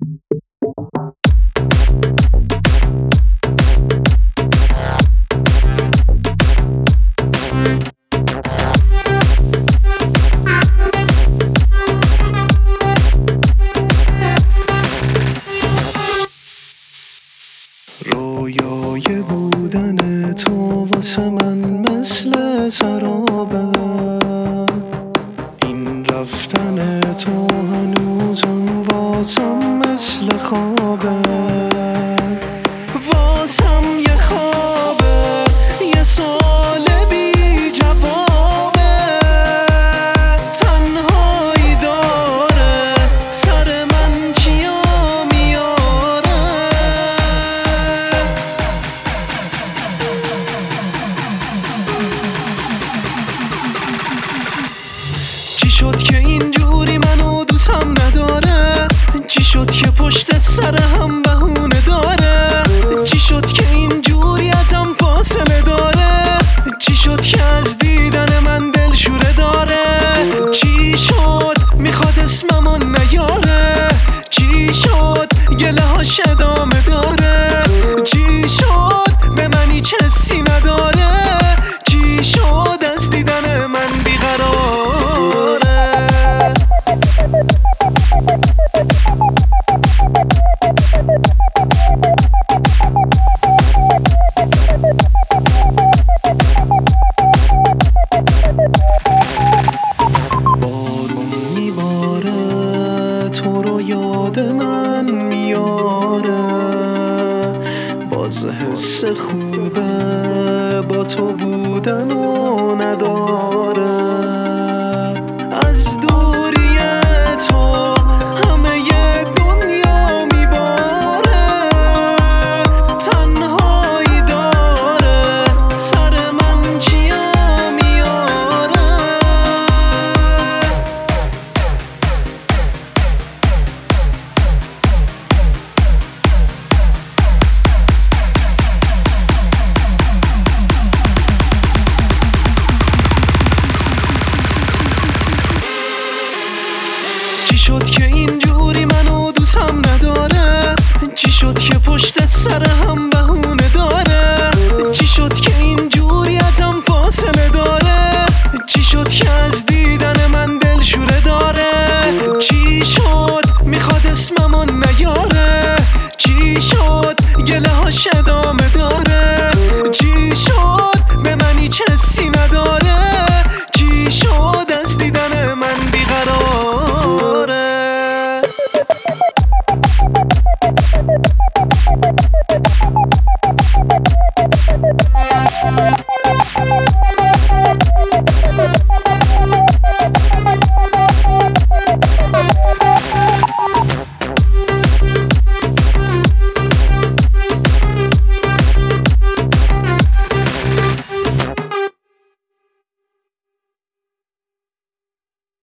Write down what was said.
رویای بودن تو واسه من مثل سرابه، این رفتن تو هنوزم واسم مثل خوابه، واسم یه خوابه، یه سال بی جوابه، تنهایی داره سر من چیا میاره. چی شد که اینجوری منو دوستم نداره؟ چی شد که پشت سر هم بهونه داره؟ چی شد که اینجوری ازم فاصله داره؟ چی شد که از دیدن من دلشوره داره؟ چی شد میخواد اسممو نیاره؟ چی شد گله هاش ادامه داره؟ چی شد به من هیچ حسی نداره؟ چی شد از دیدن من بیقراره؟ بارون میباره تو رو یاد من میاره، باز حس خوبه با تو بودن و نداره. از دوری تو همه ی دنیا میباره، تنهایی داره سر من چیا میاره. چی شد که اینجوری منو دوستم نداره؟ چی شد که پشت سر